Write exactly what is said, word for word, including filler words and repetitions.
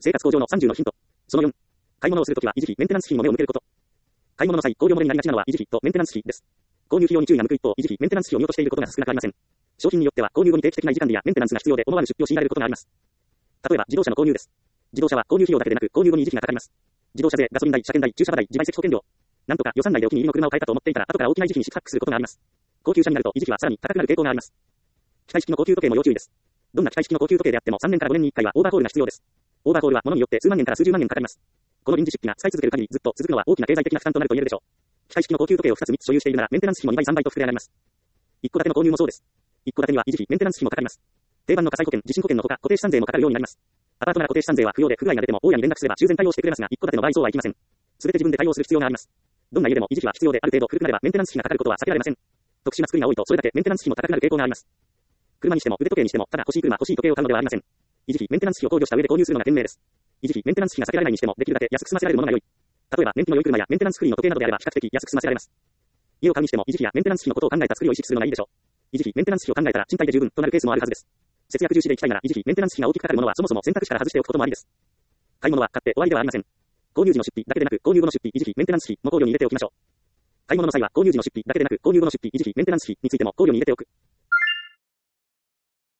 生活向上のさんじゅうのヒント。そのよん。買い物をするときは維持費、メンテナンス費にも目を向けること。買い物の際、考慮漏れになりがちなのは維持費とメンテナンス費です。購入費用に注意が向く一方、維持費、メンテナンス費を見落としていることが少なくありません。商品によっては購入後に定期的な維持管理やメンテナンスが必要で思わぬ出費を強いられることがあります。例えば自動車の購入です。自動車は購入費用だけでなく購入後に維持費がかかります。自動車税、ガソリン代、車検代、駐車場代、自賠責保険料。なんとか予算内でお気に入りの車を買えたと思っていたら後から大きな維持費に四苦八苦することがあります。高級車になると維持費はさらに高くなる傾向があります。機械式の高級時計も要注意です。どんな機械式の高級時計であってもさんねんからごねんにいっかいはオーバーホールが必要です。オーバーホールは物によって数万円から数十万円かかります。この臨時出費が使い続ける限りずっと続くのは大きな経済的な負担となると言えるでしょう。機械式の高級時計をふたつみっつ所有しているならメンテナンス費もにばいさんばいと膨れ上がります。いっこ建ての購入もそうです。いっこ建てには維持費、メンテナンス費もかかります。定番の火災保険、地震保険のほか固定資産税もかかるようになります。アパートなら固定資産税は不要で不具合が出ても大家に連絡すれば修繕対応してくれますが、いっこ建ての場合そうはいきません。すべて自分で対応する必要があります。どんな家でも維持費は必要である程度古くなればメンテナンス費がかかることは避けられません。特殊な作りが多いとそれだけメンテナンス費も高くなる傾向があります。車にしても腕時計にしてもただ欲しい車欲しい時計を買うのではありません。維持費、メンテナンス費を考慮した上で購入するのが賢明です。維持費、メンテナンス費が避けられないにしてもできるだけ安く済ませられるものが良い。例えば燃費の良い車やメンテナンスフリーの時計などであれば比較的安く済ませられます。家を買うにしても維持費やメンテナンス費のことを考えた作りを意識するのがいいでしょう。維持費、メンテナンス費を考えたら賃貸で十分となるケースもあるはずです。節約重視で行きたいなら維持費、メンテナンス費が大きくかかるものはそもそも選択肢から外しておくこともありです。買い物は買って終わりではありません。購入時の出費だけでなく購入後の出費、維持費、メンテナンス費も考慮に入れておきましょう。買い物の際は購入時の出費だけでなく購入後の出費、維持費、メンテナンス費についても考慮に入れておく。